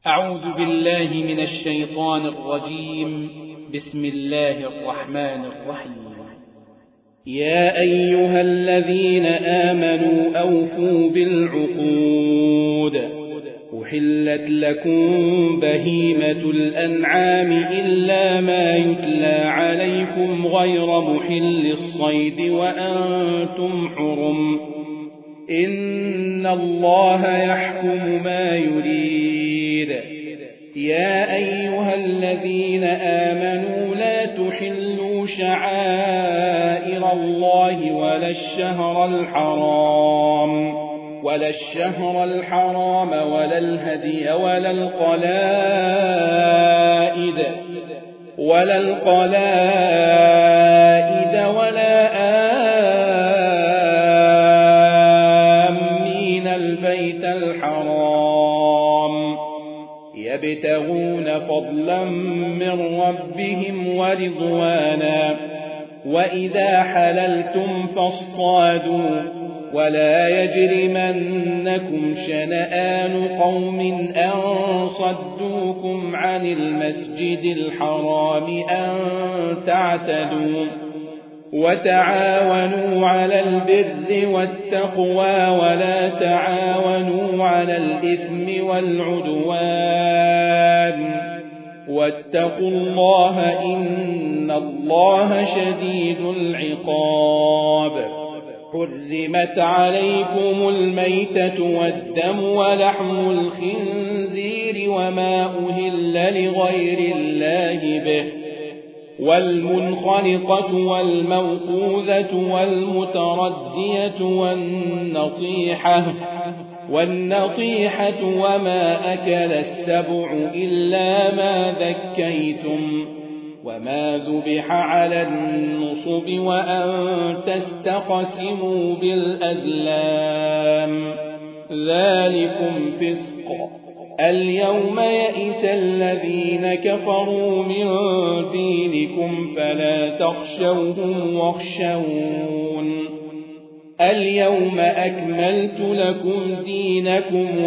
أعوذ بالله من الشيطان الرجيم. بسم الله الرحمن الرحيم. يا أيها الذين آمنوا أوفوا بالعقود. أحلت لكم بهيمة الأنعام إلا ما يتلى عليكم غير محل الصيد وأنتم حرم. إن الله يحكم ما يريد. يا أيها الذين آمنوا لا تحلوا شعائر الله ولا الشهر الحرام ولا الهدي ولا القلائد ولا آمين البيت الحرام يبتغون فضلا من ربهم ورضوانا. وإذا حللتم فاصطادوا ولا يجرمنكم شنآن قوم أن صدوكم عن المسجد الحرام أن تعتدوا. وتعاونوا على البر والتقوى ولا تعاونوا على الإثم والعدوان. واتقوا الله إن الله شديد العقاب. حرمت عليكم الميتة والدم ولحم الخنزير وما أهل لغير الله به والمنخنقة والموقوذة والمتردية والنطيحة وما أكل السبع إلا ما ذكيتم وما ذبح على النصب وأن تستقسموا بالأزلام ذلكم فسق. اليوم يئس الذين كفروا من دينكم فلا تخشوهم واخشون. اليوم أكملت لكم دينكم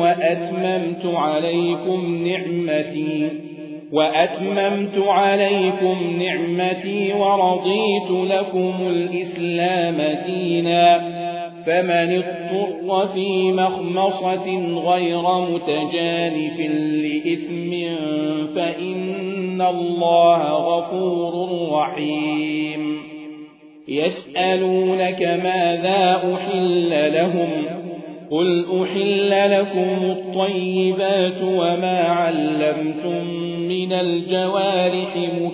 وأتممت عليكم نعمتي ورضيت لكم الإسلام دينا. فمن اضطر في مخمصة غير متجانف لإثم فإن الله غفور رحيم. يسألونك ماذا أحل لهم قل أحل لكم الطيبات وما علمتم من الجوارح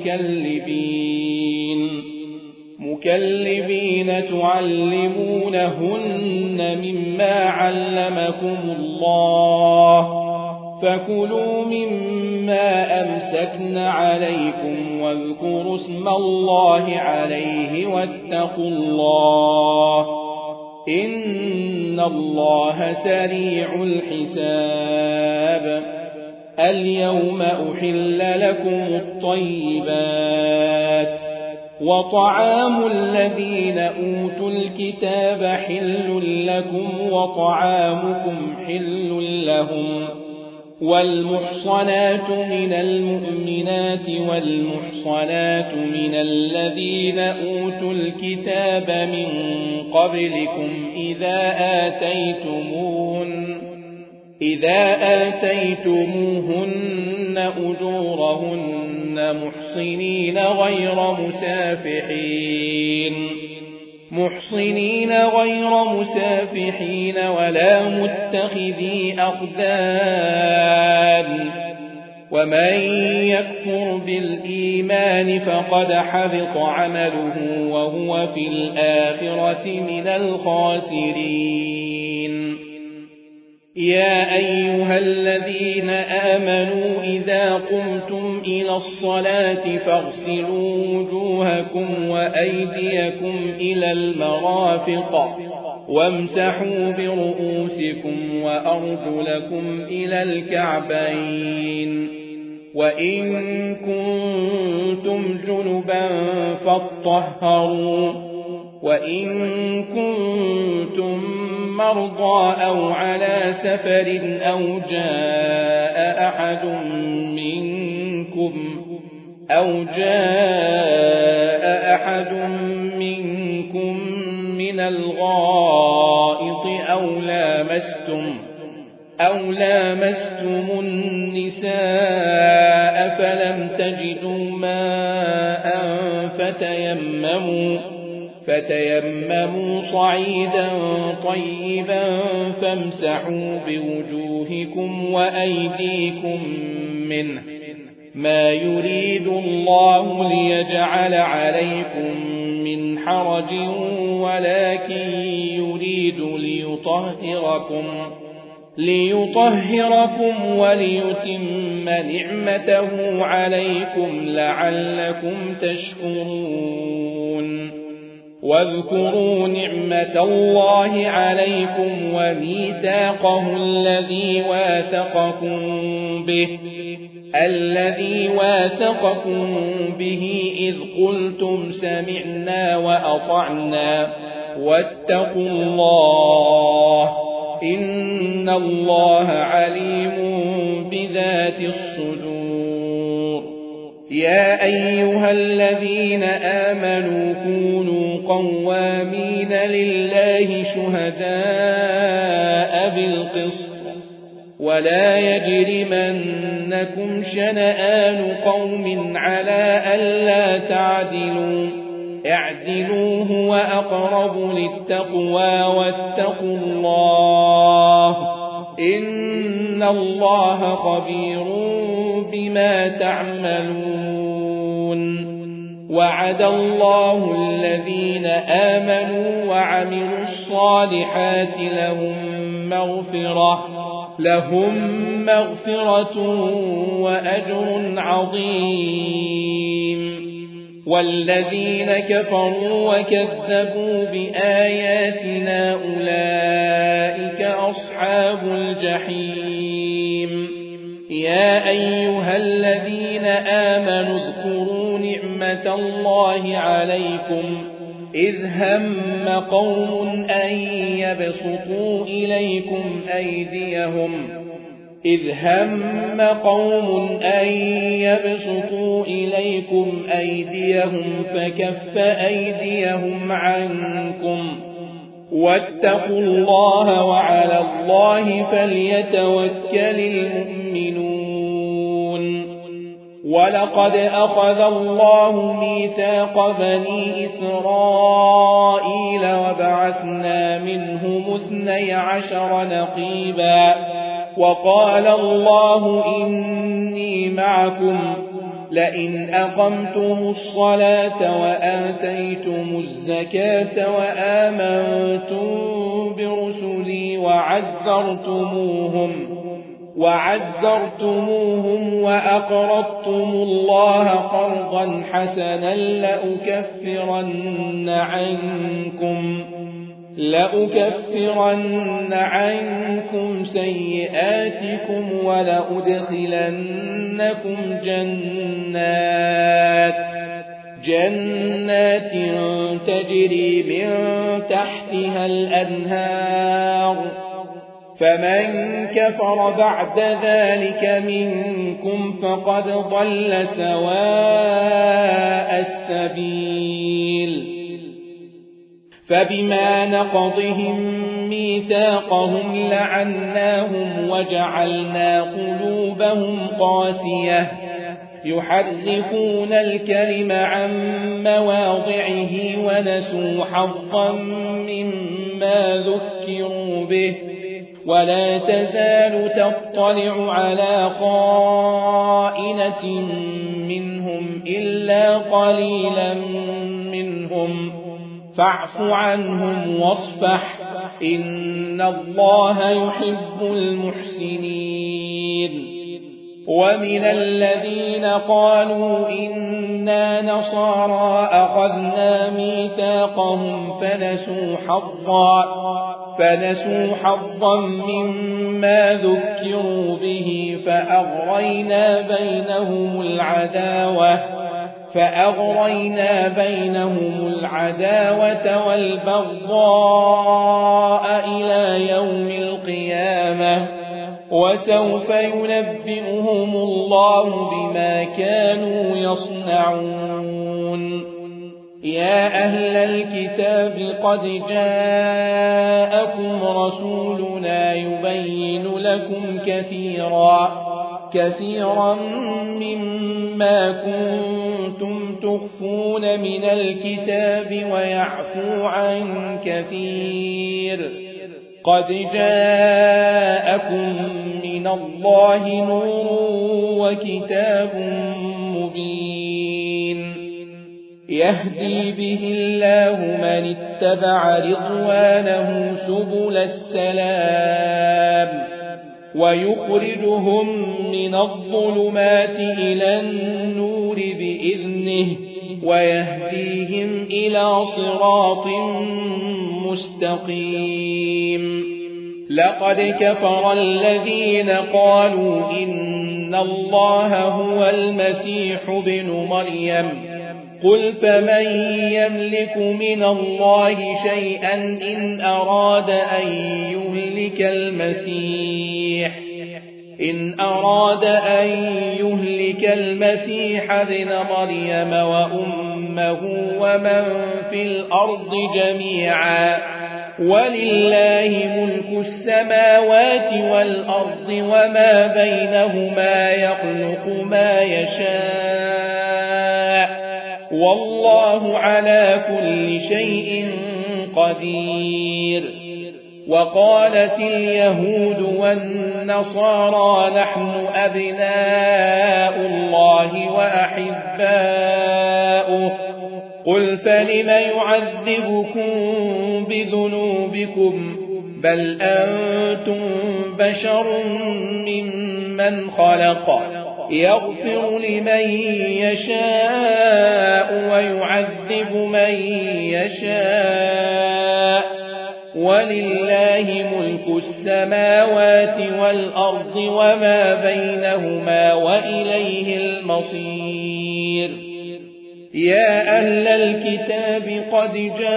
مكلبين تعلمونهن مما علمكم الله فكلوا مما أمسكن عليكم واذكروا اسم الله عليه واتقوا الله إن الله سريع الحساب. اليوم أحل لكم الطيبات وطعام الذين أوتوا الكتاب حل لكم وطعامكم حل لهم. والمحصنات من المؤمنات والمحصنات من الذين أوتوا الكتاب من قبلكم إذا آتيتموهن أجورهن محصنين غير مسافحين ولا متخذي أخدان. ومن يكفر بالإيمان فقد حبط عمله وهو في الآخرة من الخاسرين. يا أيها الذين آمنوا إذا قمتم إلى الصلاة فاغسلوا وجوهكم وأيديكم إلى المرافق وامسحوا برؤوسكم وأرجلكم إلى الكعبين. وإن كنتم جنبا فاطهروا وإن كنتم مرضى أو على سفر أو جاء أحد منكم من الغائط أو لامستم النساء فلم تجدوا ماء فتيمموا صعيدا طيبا فامسحوا بوجوهكم وأيديكم منه ما يريد الله ليجعل عليكم من حرج ولكن يريد ليطهركم وليتم نعمته عليكم لعلكم تشكرون واذكروا نعمة الله عليكم وميثاقه الذي واثقكم به إذ قلتم سمعنا وأطعنا واتقوا الله إن الله عليم بذات الصدور يا أيها الذين آمنوا كونوا قوامين لله شهداء بالقسط ولا يجرمنكم شنآن قوم على ألا تعدلوا اعدلوا هو أقرب للتقوى واتقوا الله إن الله خبير بما تعملون وعد الله الذين آمنوا وعملوا الصالحات لهم مغفرة وأجر عظيم والذين كفروا وكذبوا بآياتنا أولئك أصحاب الجحيم يا أيها الذين آمنوا اذكروا نعمة الله عليكم إذ هم قوم أن يبسطوا إليكم أيديهم فكف أيديهم عنكم واتقوا الله وعلى الله فليتوكل المؤمنون ولقد أخذ الله ميثاق بني إسرائيل وبعثنا منهم 12 نقيبا وقال الله إني معكم لئن أقمتم الصلاة وآتيتم الزكاة وآمنتم برسلي وعزرتموهم وأقرضتم الله قرضا حسنا لأكفرن عنكم سيئاتكم ولأدخلنكم جنات تجري من تحتها الأنهار فمن كفر بعد ذلك منكم فقد ضل سواء السبيل فبما نقضهم ميثاقهم لعناهم وجعلنا قلوبهم قاسية يحرفون الكلم عن مواضعه ونسوا حظا مما ذكروا به ولا تزال تطلع على خائنة منهم إلا قليلا منهم فاعف عنهم واصفح إن الله يحب المحسنين ومن الذين قالوا إنا نصارى أخذنا ميثاقهم فنسوا حظا مما ذكروا به فأغرينا بينهم فأغرينا بينهم العداوة والبغضاء إلى يوم القيامة وسوف ينبئهم الله بما كانوا يصنعون يا أهل الكتاب قد جاءكم رسولنا يبين لكم كثيرا مما كنتم تخفون من الكتاب ويعفو عن كثير قد جاءكم من الله نور وكتاب مبين يهدي به الله من اتبع رضوانه سبل السلام ويخرجهم من الظلمات إلى النور بإذنه ويهديهم إلى صراط مستقيم لقد كفر الذين قالوا إن الله هو المسيح ابن مريم قل فمن يملك من الله شيئا إن أراد أن يهلك المسيح ابن مريم وأمه ومن في الأرض جميعا ولله ملك السماوات والأرض وما بينهما يخلق ما يشاء والله على كل شيء قدير وقالت اليهود والنصارى نحن أبناء الله وأحباؤه قل فلم يعذبكم بذنوبكم بل أنتم بشر ممن خلق يغفر لمن يشاء ويعذب من يشاء ولله ملك السماوات والأرض وما بينهما وإليه المصير يا أهل الكتاب قد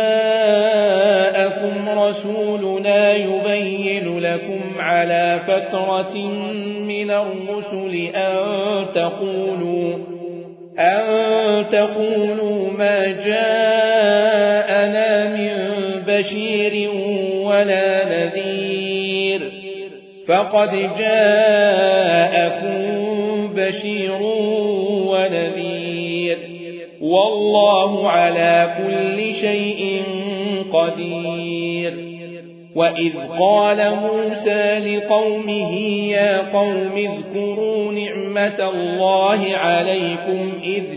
جاءكم رسولنا يبين لكم على فترة من الرسل أن تقولوا ما جاءنا من بشير ولا نذير فقد جاءكم بشير ونذير والله على كل شيء قدير وإذ قال موسى لقومه يا قوم اذكروا نعمة الله عليكم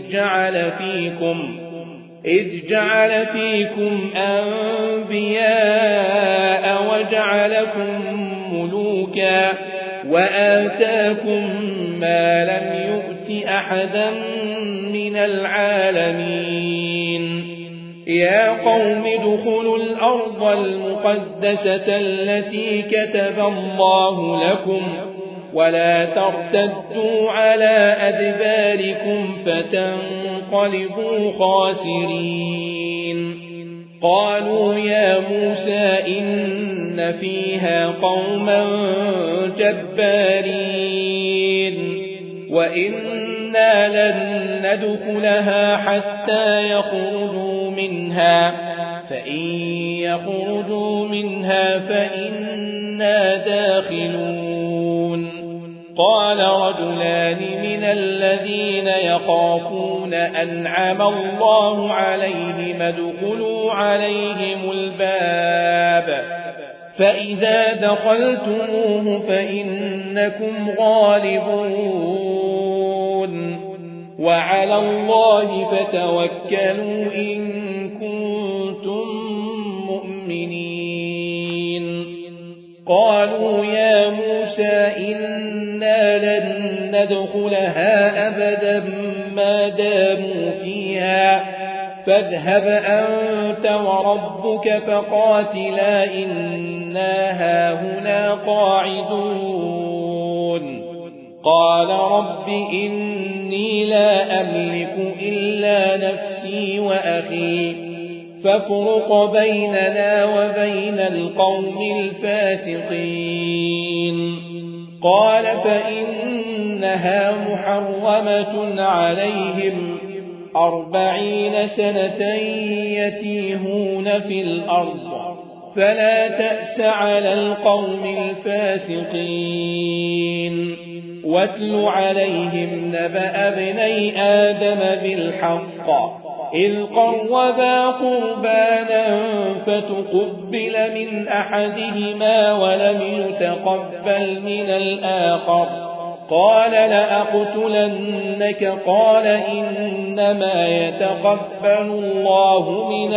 إذ جعل فيكم أنبياء وجعلكم ملوكا وآتاكم ما لم يؤت أحدا من العالمين يا قوم ادخلوا الأرض المقدسة التي كتب الله لكم ولا ترتدوا على أدباركم فتنقلبوا خاسرين قالوا يا موسى إن فيها قوما جبارين وإنا لن ندخلها حتى يخرجوا منها فإن يخرجوا منها فإنا داخلون قال رجلان من الذين يخافون أنعم الله عليهم ادخلوا عليهم الباب فإذا دخلتموه فإنكم غالبون وعلى الله فتوكلوا إن كنتم مؤمنين قالوا يا موسى إنا لن ندخلها أبدا ما داموا فيها فاذهب أنت وربك فقاتلا إنا هاهنا قاعدون قال رب إني لا أملك إلا نفسي وأخي فافرق بيننا وبين القوم الفاسقين قال فإنها محرمة عليهم 40 سنة يتيهون في الأرض فلا تأس على القوم الفاسقين واتل عليهم نبأ ابني آدم بالحق إذ قربا قربانا فتقبل من أحدهما ولم يتقبل من الآخر قال لأقتلنك قال إنما يتقبل الله من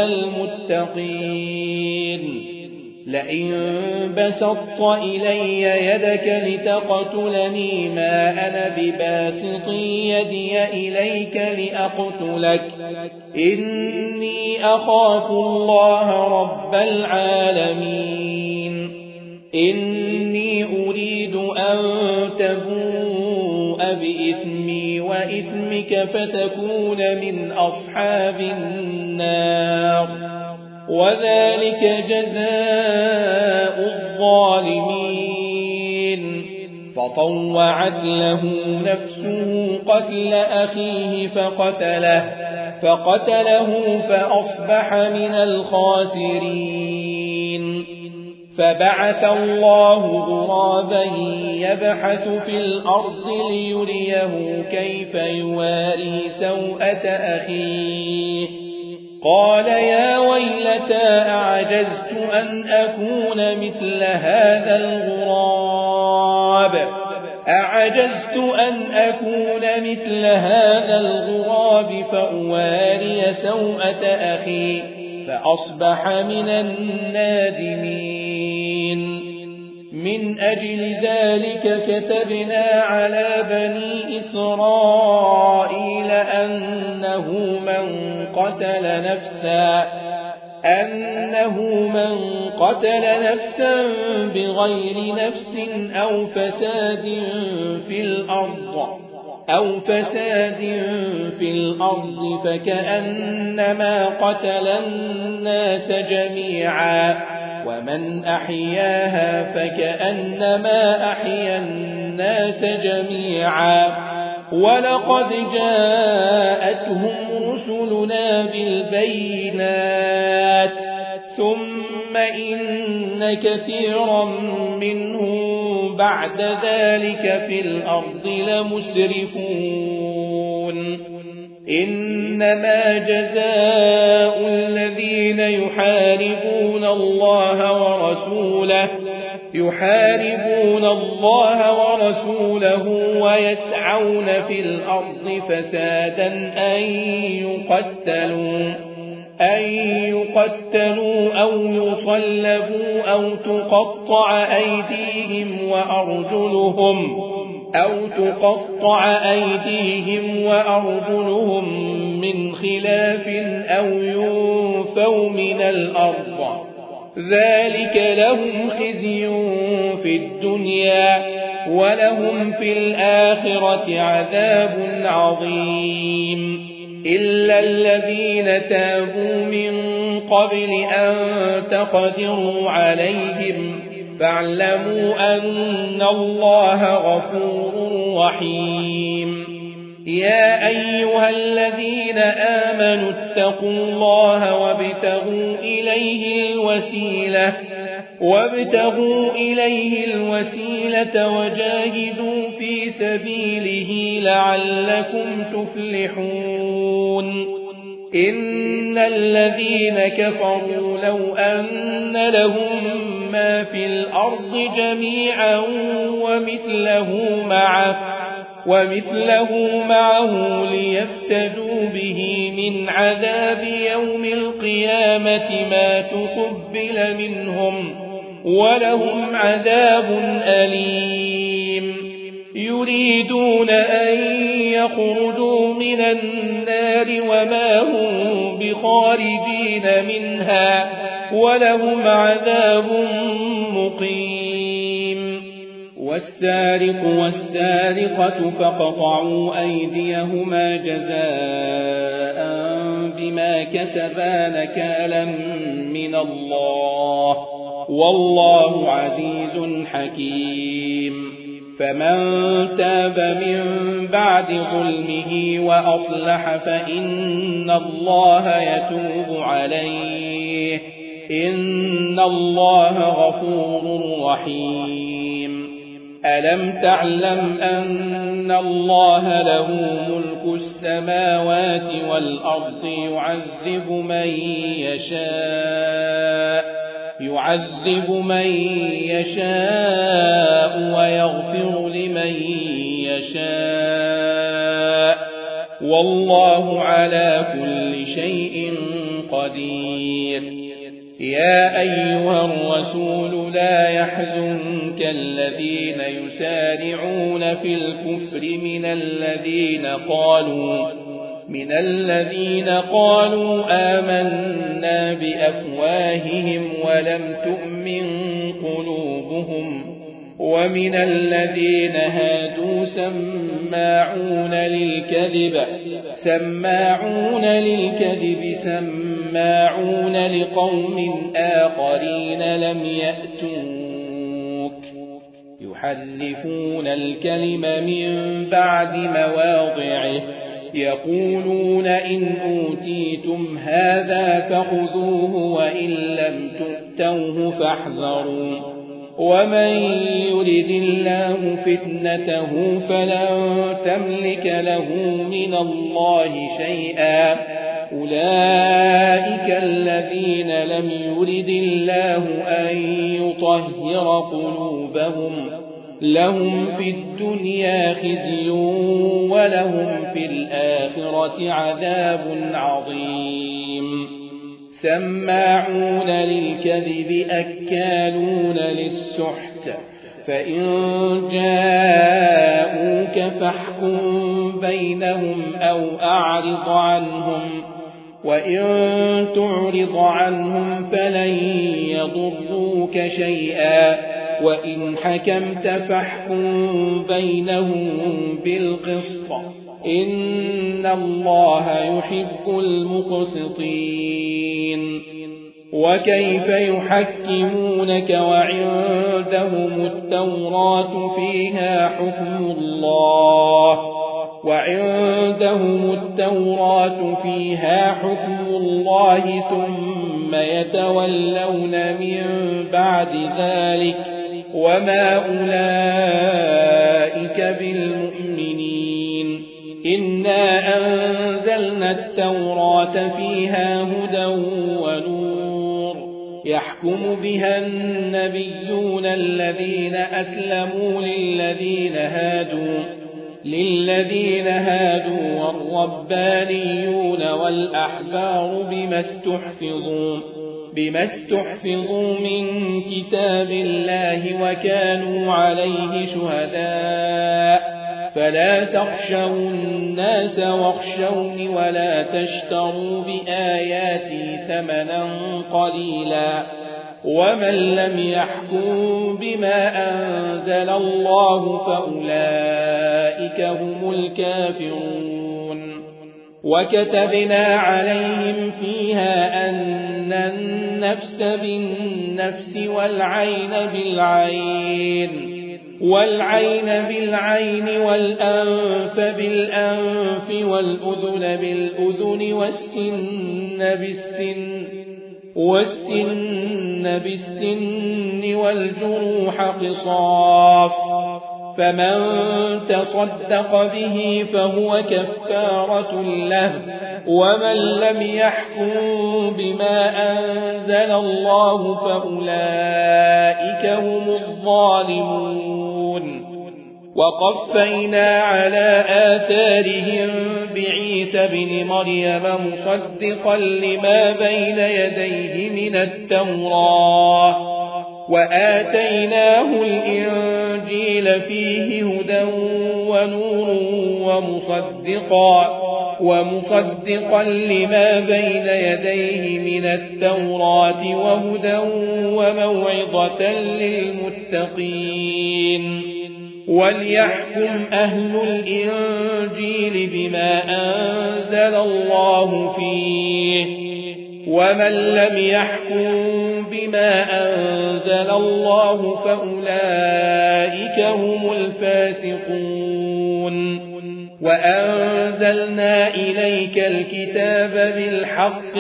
المتقين لئن بسطت إلي يدك لتقتلني ما أنا بباسط يدي إليك لأقتلك إني أخاف الله رب العالمين إني أريد أن تبوء بإثمي وإثمك فتكون من أصحاب النار وذلك جزاء الظالمين فطوعت له نفسه قتل أخيه فقتله فأصبح من الخاسرين فبعث الله غرابا يبحث في الأرض ليريه كيف يواري سوءة أخيه قال يا ويلتى أعجزت أن أكون مثل هذا الغراب فأواري سوءة أخي فأصبح من النادمين من أجل ذلك كتبنا على بني إسرائيل أنه من قتل نفسا بغير نفس أو فساد في الأرض فكأنما قتل الناس جميعا ومن أحياها فكأنما أحيا الناس جميعا ولقد جاءتهم رسلنا بالبينات ثم إن كثيرا منهم بعد ذلك في الأرض لمسرفون إنما جزاء الذين يحاربون الله ورسوله ويسعون في الأرض فسادا أن يقتلوا أو يصلبوا أو تقطع أيديهم وأرجلهم من خلاف أو ينفوا من الأرض ذلك لهم خزي في الدنيا ولهم في الآخرة عذاب عظيم إلا الذين تابوا من قبل أن تقدروا عليهم فاعلموا أن الله غفور رحيم يا أيها الذين آمنوا اتقوا الله وابتغوا إليه الوسيلة وجاهدوا في سبيله لعلكم تفلحون إن الذين كفروا لو أن لهم ما في الأرض جميعا ومثله معه ليفتدوا به من عذاب يوم القيامة ما تقبل منهم ولهم عذاب أليم يريدون أن يخرجوا من النار وما هم بخارجين منها ولهم عذاب مقيم والسارق والسارقة فقطعوا أيديهما جزاء بما كسبا نكالا من الله والله عزيز حكيم فمن تاب من بعد ظلمه وأصلح فإن الله يتوب عليه إن الله غفور رحيم ألم تعلم أن الله له ملك السماوات والأرض يعذب من يشاء ويغفر لمن يشاء والله على كل شيء قدير يا أيها الرسول لا يحزنك الذين يسارعون في الكفر من الذين قالوا آمنا بأفواههم ولم تؤمن قلوبهم ومن الذين هادوا سماعون للكذب سماعون لقوم آخرين لم يأتوك يحرفون الكلم من بعد مواضعه يقولون إن أوتيتم هذا فخذوه وإن لم تؤتوه فاحذروا ومن يرد الله فتنته فلن تملك له من الله شيئا أولئك الذين لم يرد الله أن يطهر قلوبهم لهم في الدنيا خزي ولهم في الآخرة عذاب عظيم سماعون للكذب أكالون للسحت فإن جاءوك فاحكم بينهم أو أعرض عنهم وإن تعرض عنهم فلن يضروك شيئا وإن حكمت فاحكم بينهم بالقسط إن الله يحب المقسطين وكيف يحكمونك وعندهم التوراة فيها حكم الله ثم يتولون من بعد ذلك وما أولئك بالمؤمنين إنا أنزلنا التوراة فيها هدى ونور يحكم بها النبيون الذين أسلموا للذين هادوا والربانيون والأحبار بما استحفظوا من كتاب الله وكانوا عليه شهداء فلا تخشوا الناس واخشوني ولا تشتروا بآياتي ثمنا قليلا ومن لم يحكم بما أنزل الله فأولئك هم الكافرون وكتبنا عليهم فيها أن النفس بالنفس والعين بالعين والأنف بالأنف والأذن بالأذن والسن بالسن والجروح قصاص فمن تصدق به فهو كفارة له ومن لم يحكم بما أنزل الله فأولئك هم الظالمون وقفينا على آثارهم بعيسى بن مريم مصدقا لما بين يديه من التوراة وآتيناه الإنجيل فيه هدى ونور ومصدقا لما بين يديه من التوراة وهدى وموعظة للمتقين وليحكم أهل الإنجيل بما أنزل الله فيه ومن لم يحكم بما أنزل الله فأولئك هم الفاسقون وأنزلنا إليك الكتاب بالحق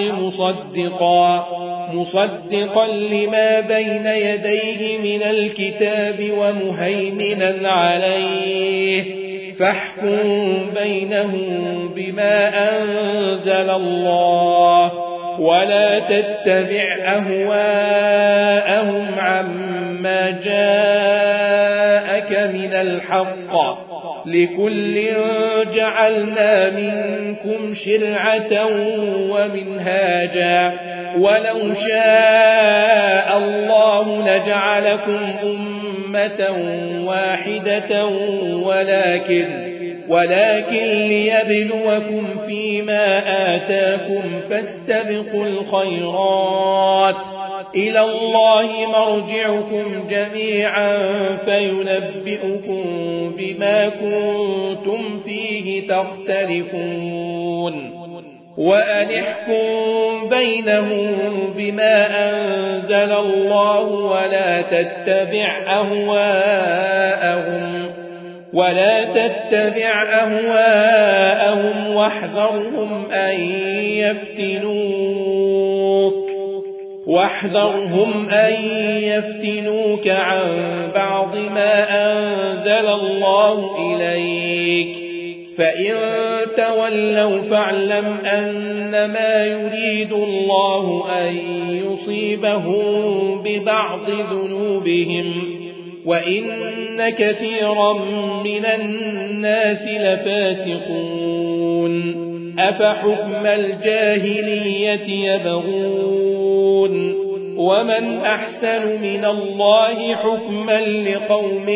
مصدقا لما بين يديه من الكتاب ومهيمنا عليه فاحكم بينهم بما أنزل الله ولا تتبع أهواءهم عما جاءك من الحق لكل جعلنا منكم شرعة ومنهاجا ولو شاء الله لجعلكم أمة واحدة ولكن ليبلوكم فيما آتاكم فاستبقوا الخيرات إلى الله مرجعكم جميعا فينبئكم بما كنتم فيه تختلفون وأنحكم بينهم بما أنزل الله ولا تتبع أهواءهم واحذرهم أن يفتنوك عن بعض ما أنزل الله إليك فإن تولوا فاعلم أنما يريد الله أن يصيبهم ببعض ذنوبهم وإن كثيرا من الناس لفاسقون أفحكم الجاهلية يبغون ومن أحسن من الله حكما لقوم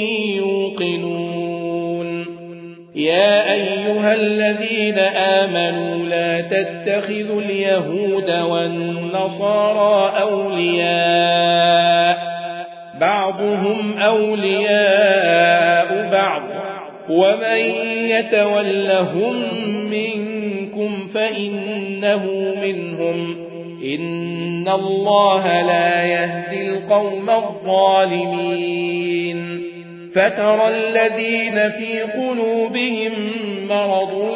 يوقنون يا أيها الذين آمنوا لا تتخذوا اليهود والنصارى أولياء بعضهم أولياء بعض ومن يتولهم منكم فإنه منهم إن الله لا يهدي القوم الظالمين فترى الذين في قلوبهم مرض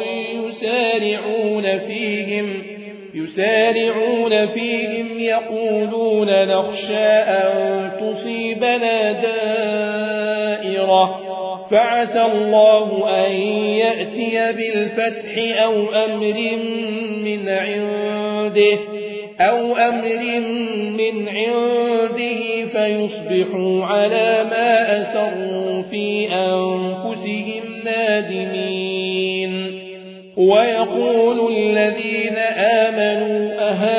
يسارعون فيهم يقولون نخشى أن تصيبنا دائرة فعسى الله أن يأتي بالفتح أو أمر من عنده فيصبحوا على ما أسروا في أنفسهم نادمين ويقول الذين آمنوا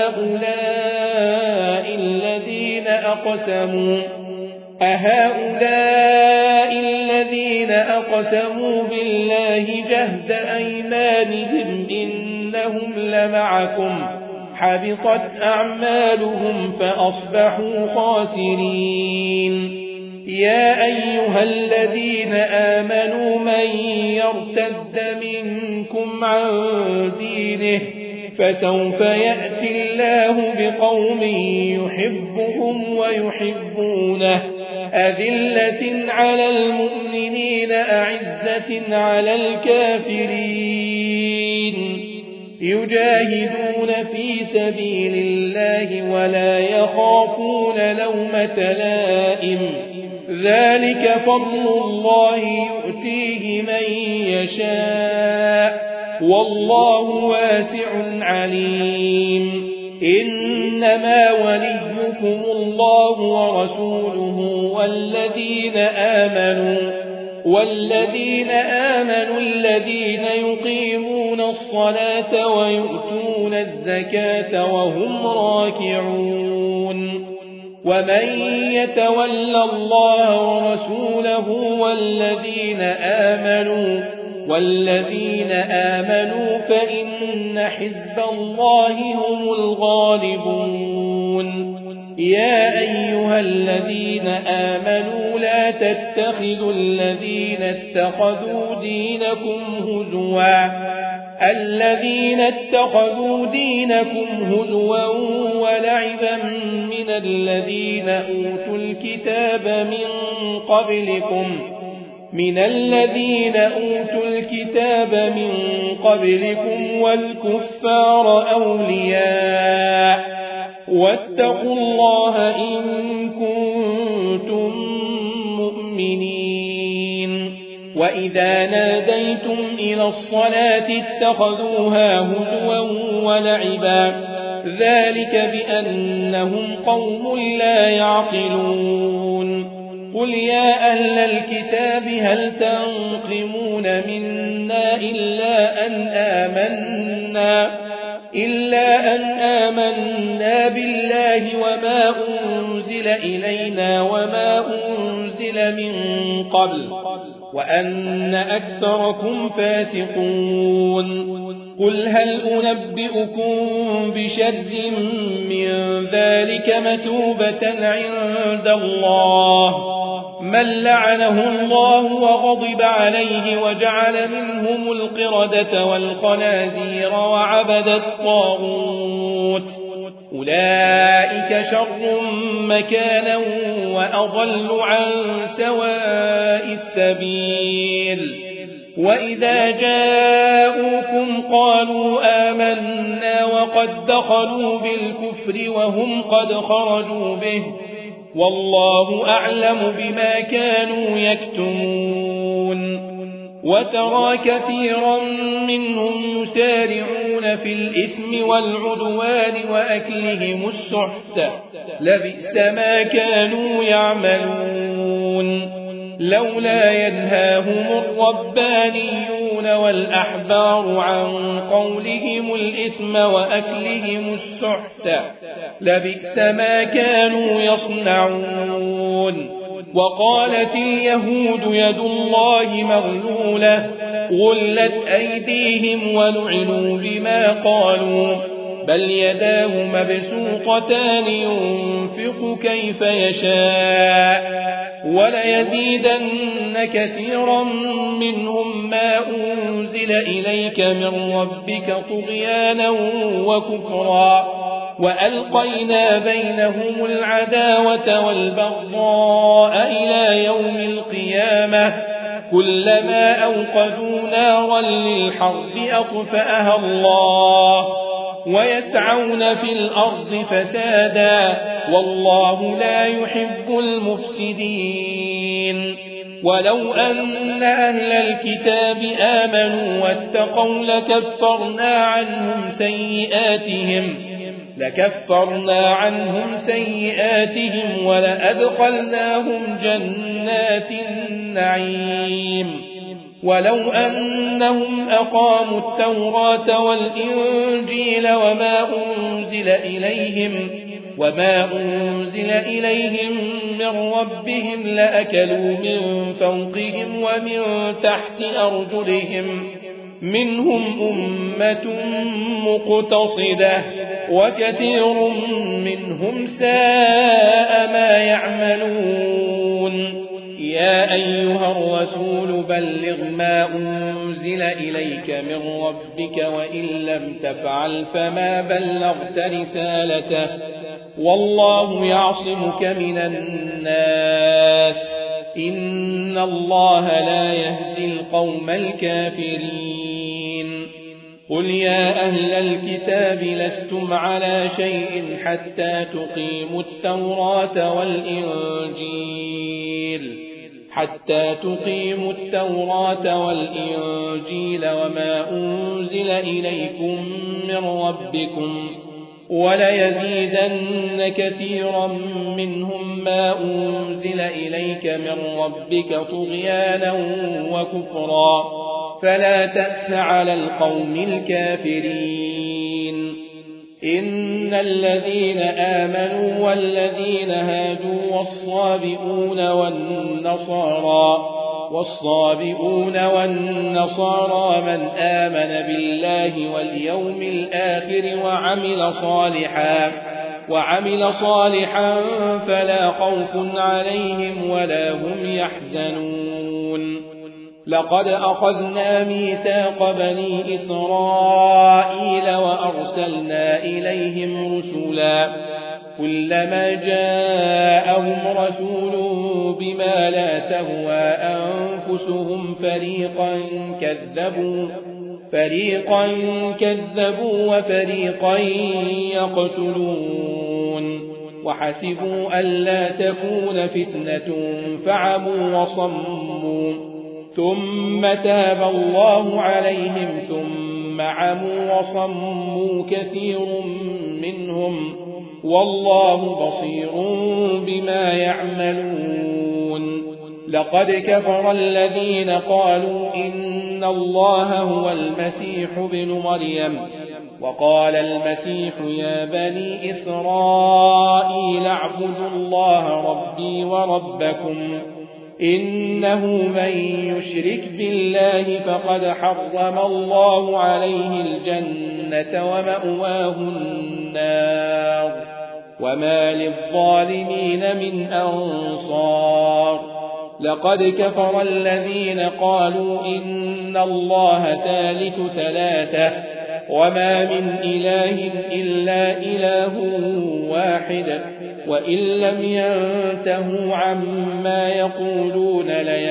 أهؤلاء الذين أقسموا بالله جهد أيمانهم إنهم لمعكم حبطت أعمالهم فأصبحوا خاسرين يا أيها الذين آمنوا من يرتد منكم عن دينه فسوف يأتي الله بقوم يحبهم ويحبونه أذلة على المؤمنين أعزة على الكافرين يجاهدون في سبيل الله ولا يخافون لومة لائم ذلك فضل الله يؤتيه من يشاء والله واسع عليم إنما وليكم الله ورسوله والذين آمنوا الذين يقيمون الصلاة ويؤتون الزكاة وهم راكعون ومن يتولى الله ورسوله والذين آمنوا فإن حزب الله هم الغالبون يا أيها الذين آمنوا لا تتخذوا الذين اتخذوا دينكم هزوا ولعبا من الذين أوتوا الكتاب من قبلكم والكفار أولياء واتقوا الله إن كنتم مؤمنين. وإذا ناديتم إلى الصلاة اتخذوها هزوا ولعبا ذلك بأنهم قوم لا يعقلون. قل يا أهل الكتاب هل تنقمون منا إلا أن آمنا بالله وما أنزل إلينا وما أنزل من قبل وأن أكثركم فاسقون. قل هل أنبئكم بشر من ذلك مثوبة عند الله من لعنه الله وغضب عليه وجعل منهم القردة والخنازير وعبد الطاغوت أولئك شر مكانا وأضل عن سواء السبيل. وإذا جاءوكم قالوا آمنا وقد دخلوا بالكفر وهم قد خرجوا به والله أعلم بما كانوا يكتمون. وترى كثيرا منهم يسارعون في الإثم والعدوان وأكلهم السحت لبئس ما كانوا يعملون. لولا ينهاهم الربانيون والأحبار عن قولهم الإثم وأكلهم السحت لبئس ما كانوا يصنعون. وقالت اليهود يد الله مغلولة غلت أيديهم ولعنوا بما قالوا بل يداه مبسوطتان ينفق كيف يشاء وليزيدن كثيرا منهم ما أنزل إليك من ربك طغيانا وكفرا وألقينا بينهم العداوة والبغضاء إلى يوم القيامة كلما أوقدوا نارا للحرب أطفأها الله ويسعون في الأرض فسادا والله لا يحب المفسدين. ولو أن أهل الكتاب آمنوا واتقوا لكفرنا عنهم سيئاتهم ولأدخلناهم جنات النعيم. ولو أنهم أقاموا التوراة والإنجيل وما أنزل إليهم من ربهم لأكلوا من فوقهم ومن تحت أرجلهم منهم أمة مقتصدة وكثير منهم ساء ما يعملون. يا أيها الرسول بلغ ما أنزل إليك من ربك وإن لم تفعل فما بلغت رسالته والله يعصمك من الناس إن الله لا يهدي القوم الكافرين. قل يا أهل الكتاب لستم على شيء حتى تقيموا التوراة والإنجيل وما أنزل إليكم من ربكم وليزيدن كثيرا منهم ما أنزل إليك من ربك طغيانا وكفرا فلا تأس على القوم الكافرين. إن الذين آمنوا والذين هادوا والصابئون والنصارى من آمن بالله واليوم الآخر وعمل صالحا فلا خوف عليهم ولا هم يحزنون لقد أخذنا ميثاق بني إسرائيل وأرسلنا إليهم رسلا كلما جاءهم رسول بما لا تهوى أنفسهم فريقا كذبوا وفريقا يقتلون وحسبوا ألا تكون فتنة فعموا وصموا ثم تاب الله عليهم ثم عموا وصموا كثير منهم والله بصير بما يعملون لقد كفر الذين قالوا إن الله هو المسيح ابن مريم وقال المسيح يا بني إسرائيل اعبدوا الله ربي وربكم إنه من يشرك بالله فقد حرم الله عليه الجنة ومأواه النار وما للظالمين من أنصار لقد كفر الذين قالوا إن الله ثالث ثلاثة وما من إله إلا إله واحد وإن لم ينتهوا عما يقولون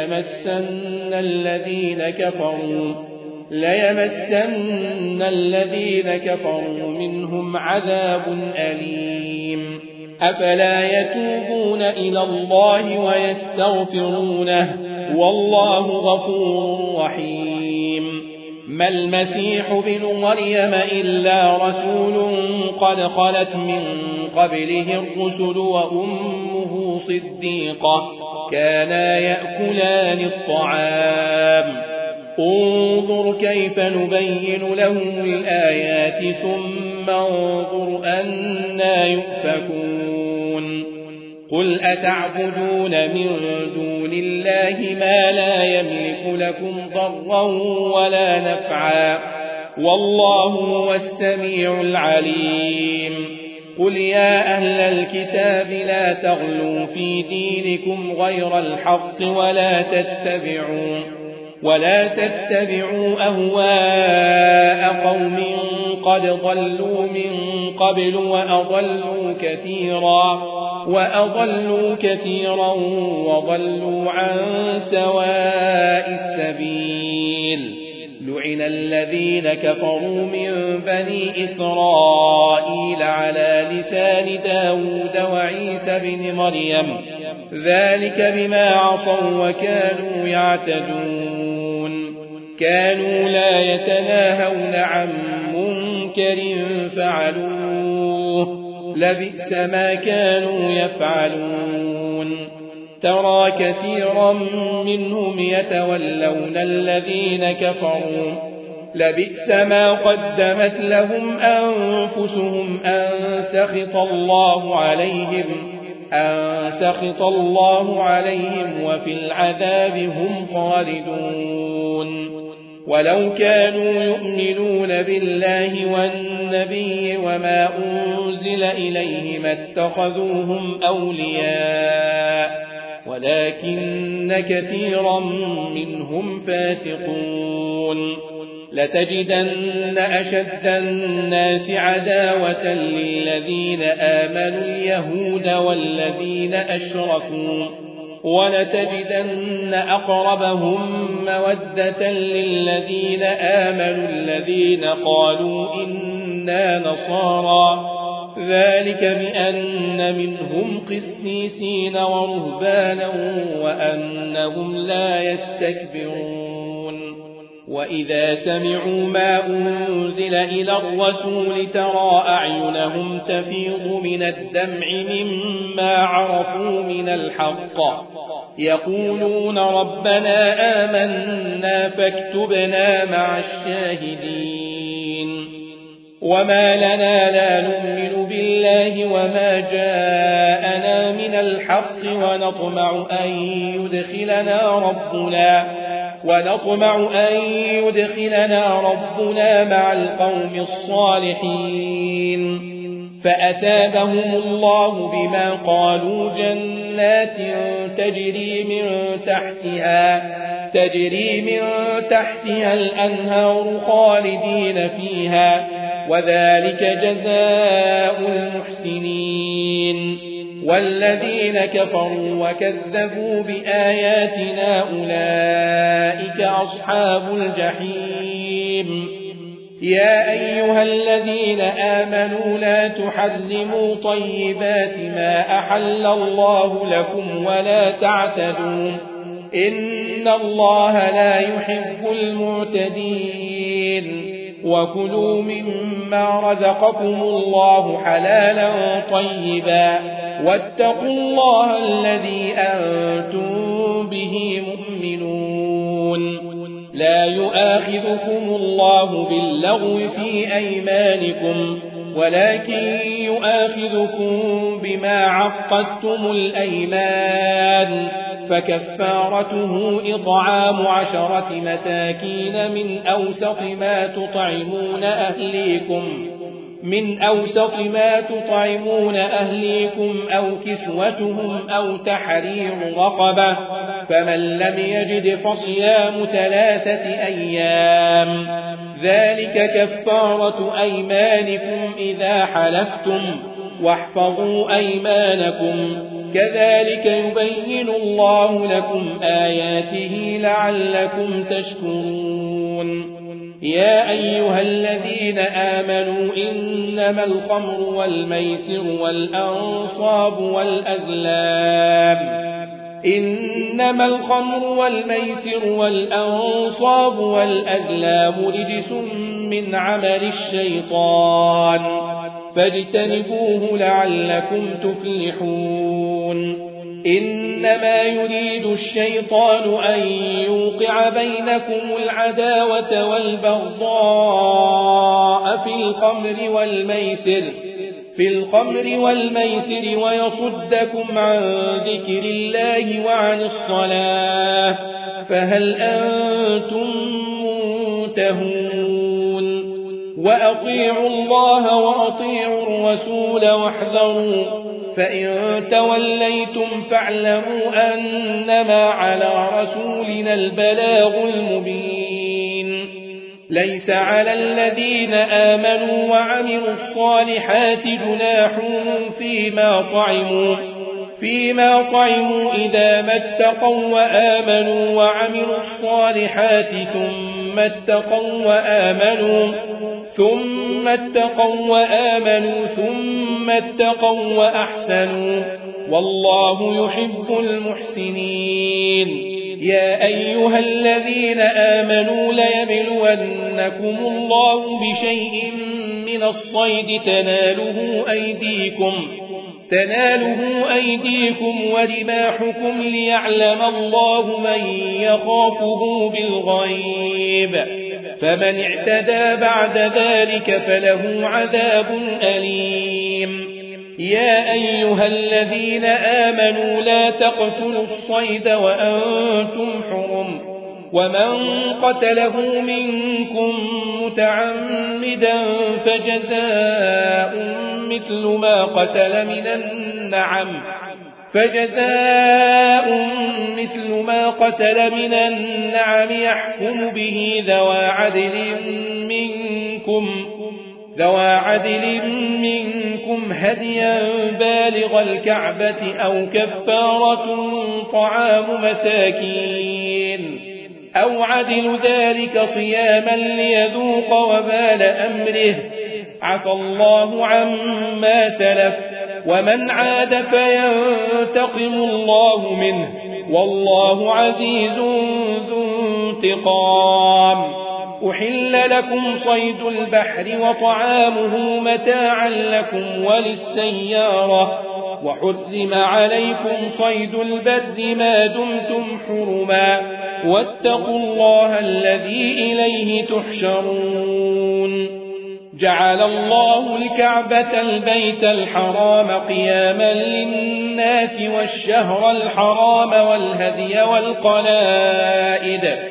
ليمسن الذين كفروا منهم عذاب أليم أفلا يتوبون إلى الله ويستغفرونه والله غفور رحيم ما المسيح ابن مريم إلا رسول قد خلت من قبله الرسل وأمه صديقة كانا يأكلان الطعام انظر كيف نبين لهم الآيات ثم انظر أنا يؤفكون قل أتعبدون من دون الله ما لا يملك لكم ضرا ولا نفعا والله هو السميع العليم قل يا أهل الكتاب لا تغلوا في دينكم غير الحق ولا تتبعوا أهواء قوم قد ضلوا من قبل وأضلوا كثيرا وضلوا عن سواء السبيل لعن الذين كفروا من بني إسرائيل على لسان داود وعيسى بن مريم ذلك بما عصوا وكانوا يعتدون كانوا لا يتناهون عن منكر فعلوه لبئس ما كانوا يفعلون ترى كثيرا منهم يتولون الذين كفروا لبئس ما قدمت لهم أنفسهم أن سخط الله عليهم وفي العذاب هم خالدون ولو كانوا يؤمنون بالله والنبي وما أنزل إليه ما اتخذوهم أولياء ولكن كثيرا منهم فاسقون لتجدن أشد الناس عداوة للذين آمنوا اليهود والذين أشركوا ولتجدن أقربهم مودة للذين آمنوا الذين قالوا إنا نصارى ذلك بأن منهم قسيسين ورهبانا وأنهم لا يستكبرون وإذا سمعوا ما أنزل إلى الرسول ترى أعينهم تفيض من الدمع مما عرفوا من الحق يقولون ربنا آمنا فاكتبنا مع الشاهدين وما لنا لا نؤمن بالله وما جاءنا من الحق ونطمع أن يدخلنا ربنا مع القوم الصالحين فأثابهم الله بما قالوا جنات تجري من تحتها الأنهار خالدين فيها وذلك جزاء المحسنين والذين كفروا وكذبوا بآياتنا أولئك أصحاب الجحيم يا أيها الذين آمنوا لا تحرموا طيبات ما أحل الله لكم ولا تعتدوا إن الله لا يحب المعتدين وكلوا مما رزقكم الله حلالا طيبا واتقوا الله الذي أنتم به مؤمنون لا يؤاخذكم الله باللغو في أيمانكم ولكن يؤاخذكم بما عقدتم الأيمان فكفارته إطعام 10 مساكين من أوسط ما تطعمون أهليكم أو كسوتهم أو تحرير رقبة فمن لم يجد فصيام 3 أيام ذلك كفارة أيمانكم إذا حلفتم واحفظوا أيمانكم كذلك يبين الله لكم آياته لعلكم تشكرون يا أيها الذين آمنوا إنما الخمر والميسر والأنصاب والأزلام رجس من عمل الشيطان فاجتنبوه لعلكم تفلحون إنما يريد الشيطان أن يوقع بينكم العداوة والبغضاء في الخمر والميسر ويصدكم عن ذكر الله وعن الصلاة فهل أنتم منتهون وأطيعوا الله وأطيعوا الرسول واحذروا فإن توليتم فاعلموا أنما على رسولنا البلاغ المبين ليس على الذين آمنوا وعملوا الصالحات جناح فيما طعموا إذا ما اتقوا وآمنوا وعملوا الصالحات ثم اتقوا وآمنوا ثم اتقوا وأحسنوا والله يحب المحسنين يا أيها الذين آمنوا ليبلونكم الله بشيء من الصيد تناله أيديكم ورماحكم ليعلم الله من يخافه بالغيب فمن اعتدى بعد ذلك فله عذاب أليم يا أيها الذين آمنوا لا تقتلوا الصيد وأنتم حرم ومن قتله منكم متعمدا فجزاء مثل ما قتل من النعم يحكم به ذوى عدل منكم هديا بالغ الكعبة أو كفارة طعام مساكين أو عدل ذلك صياما ليذوق وبال أمره عفى الله عما سلف ومن عاد فينتقم الله منه والله عزيز ذو انتقام أحل لكم صيد البحر وطعامه متاعا لكم وللسيارة وحرم عليكم صيد البر ما دمتم حرما واتقوا الله الذي إليه تحشرون جعل الله الكعبة البيت الحرام قياما للناس والشهر الحرام والهدي والقلائد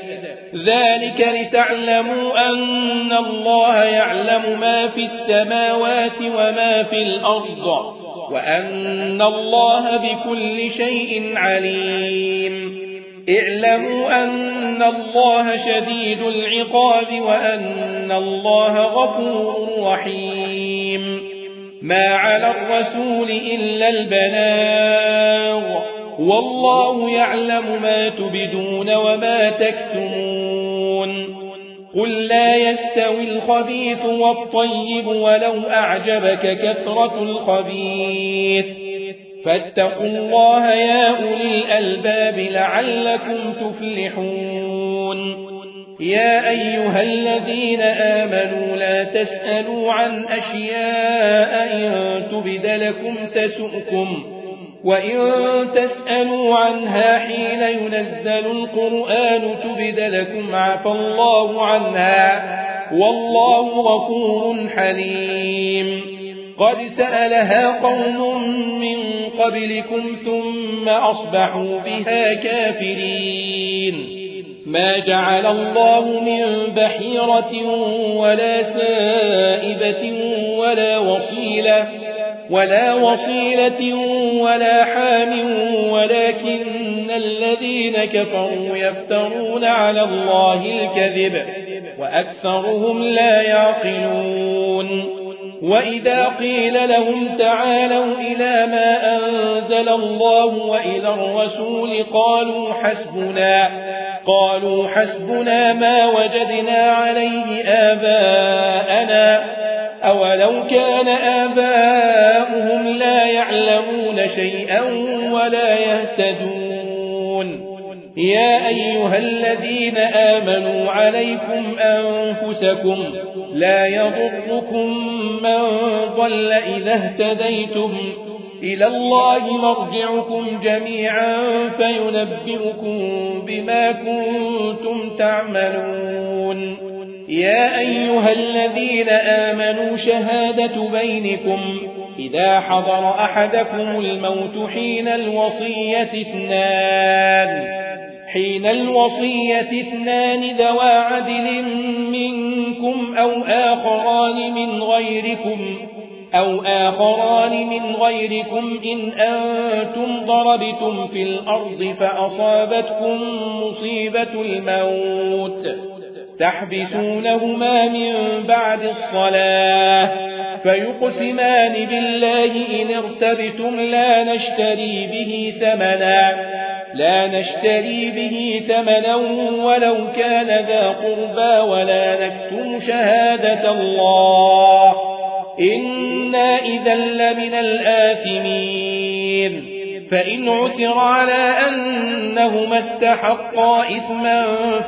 ذلك لتعلموا أن الله يعلم ما في السماوات وما في الأرض وأن الله بكل شيء عليم اعلموا أن الله شديد العقاب وأن الله غفور رحيم ما على الرسول إلا البلاغ والله يعلم ما تبدون وما تكتمون قل لا يستوي الخبيث والطيب ولو أعجبك كثرة الخبيث فاتقوا الله يا أولي الألباب لعلكم تفلحون يا أيها الذين آمنوا لا تسألوا عن أشياء إن تبد لكم تسؤكم وإن تسألوا عنها حين ينزل القرآن تبد لكم عفى الله عنها والله غفور حليم قد سألها قوم من قبلكم ثم أصبحوا بها كافرين ما جعل الله من بحيرة ولا سائبة ولا وصيلة ولا حام ولكن الذين كفروا يفترون على الله الكذب وأكثرهم لا يعقلون وإذا قيل لهم تعالوا إلى ما أنزل الله وإلى الرسول قالوا حسبنا ما وجدنا عليه آباءنا أولو كان آباؤهم لا يعلمون شيئا ولا يهتدون يا أيها الذين آمنوا عليكم أنفسكم لا يضركم من ضل إذا اهتديتم إلى الله مرجعكم جميعا فينبئكم بما كنتم تعملون يا أيها الذين آمنوا شهادة بينكم إذا حضر أحدكم الموت حين الوصية اثنان ذوى عدل منكم أو آخران من غيركم إن أنتم ضربتم في الأرض فأصابتكم مصيبة الموت تحبسونهما من بعد الصلاة فيقسمان بالله إن ارتبتم لا نشتري به ثمنا ولو كان ذا قربى ولا نكتم شهادة الله إنا إذا لمن الآثمين فإن عثر على أنهما استحقا إثما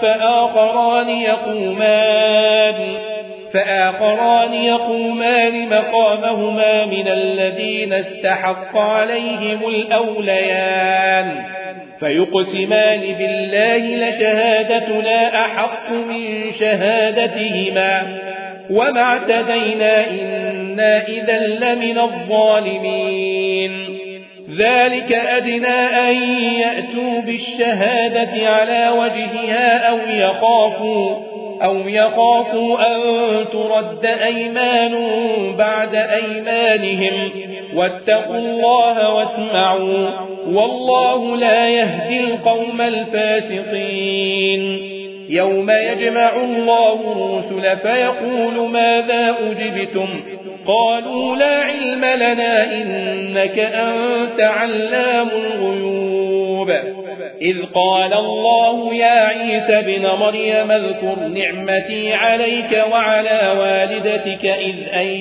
فآخران يقومان مقامهما من الذين استحق عليهم الأوليان فيقسمان بالله لشهادتنا أحق من شهادتهما وما اعتدينا إنا إذا لمن الظالمين ذلك أدنى أن يأتوا بالشهادة على وجهها أو يخافوا أن ترد أيمان بعد أيمانهم واتقوا الله واسمعوا والله لا يهدي القوم الفاسقين يوم يجمع الله الرسل فيقول ماذا أجبتم قالوا لا علم لنا إنك أنت علام الغيوب إذ قال الله يا عيسى بن مريم اذكر نعمتي عليك وعلى والدتك إذ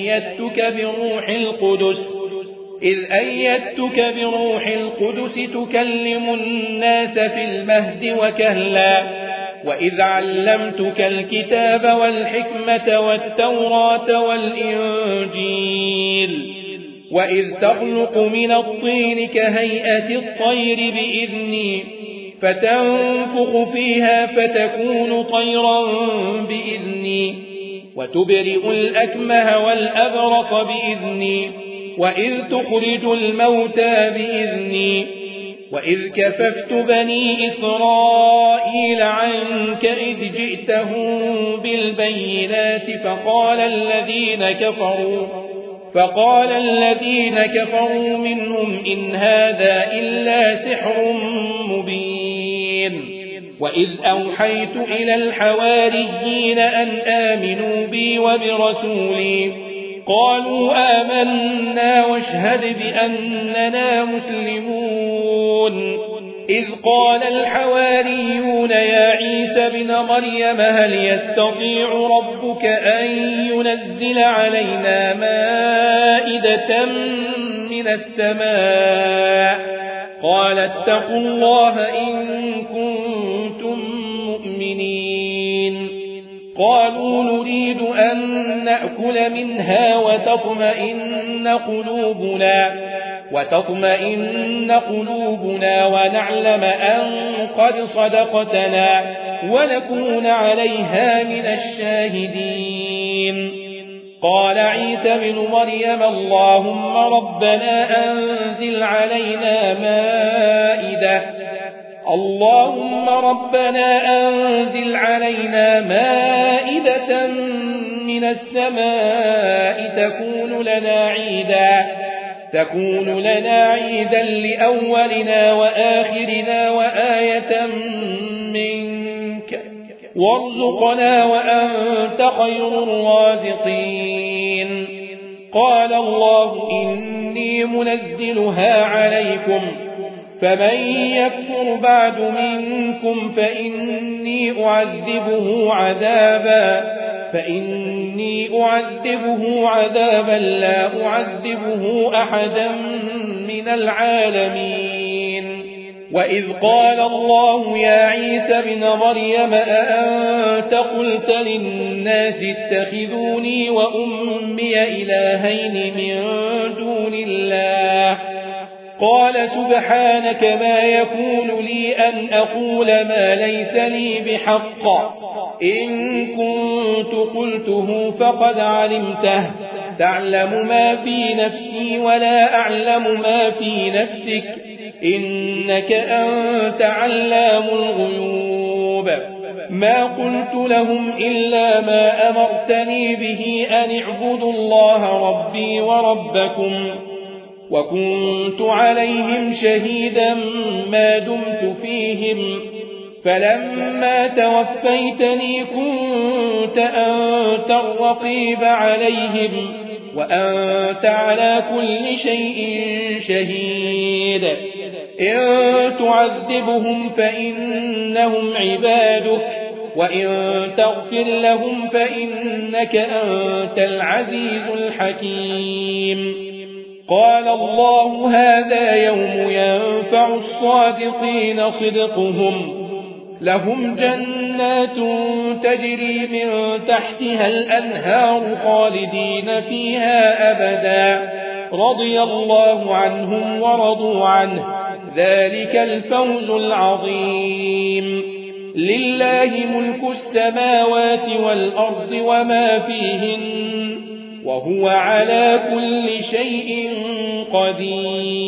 أيدتك بروح القدس تكلم الناس في المهد وكهلا وإذ علمتك الكتاب والحكمة والتوراة والإنجيل وإذ تخلق من الطين كهيئة الطير بإذني فتنفخ فيها فتكون طيرا بإذني وتبرئ الأكمه والأبرص بإذني وإذ تخرج الموتى بإذني وإذ كففت بني إسرائيل عنك إذ جئتهم بالبينات فقال الذين كفروا منهم إن هذا إلا سحر مبين وإذ أوحيت إلى الحواريين أن آمنوا بي وبرسولي قالوا آمنا واشهد بأننا مسلمون إذ قال الحواريون يا عيسى بن مريم هل يستطيع ربك أن ينزل علينا مائدة من السماء قال اتقوا الله إن كنتم مؤمنين قالوا نريد أن نأكل منها وتطمئن قلوبنا ونعلم أن قد صدقتنا ونكون عليها من الشاهدين قال عيسى بن مريم اللهم ربنا أنزل علينا مائدة من السماء تكون لنا عيدا لأولنا وآخرنا وآية منك وارزقنا وأنت خير الرازقين قال الله إني منزلها عليكم فمن يكفر بعد منكم فإني أعذبه عذابا لا أعذبه أحدا من العالمين وإذ قال الله يا عيسى بن مريم أأنت قلت للناس اتخذوني وأمي إلهين من دون الله قال سبحانك ما يكون لي أن أقول ما ليس لي بحق إن كنت قلته فقد علمته تعلم ما في نفسي ولا أعلم ما في نفسك إنك أنت علام الغيوب ما قلت لهم إلا ما أمرتني به أن اعبدوا الله ربي وربكم وكنت عليهم شهيدا ما دمت فيهم فلما توفيتني كنت أنت الرقيب عليهم وأنت على كل شيء شهيد إن تعذبهم فإنهم عبادك وإن تغفر لهم فإنك أنت العزيز الحكيم قال الله هذا يوم ينفع الصادقين صدقهم لهم جنات تجري من تحتها الأنهار خالدين فيها أبدا رضي الله عنهم ورضوا عنه ذلك الفوز العظيم لله ملك السماوات والأرض وما فيهن وهو على كل شيء قدير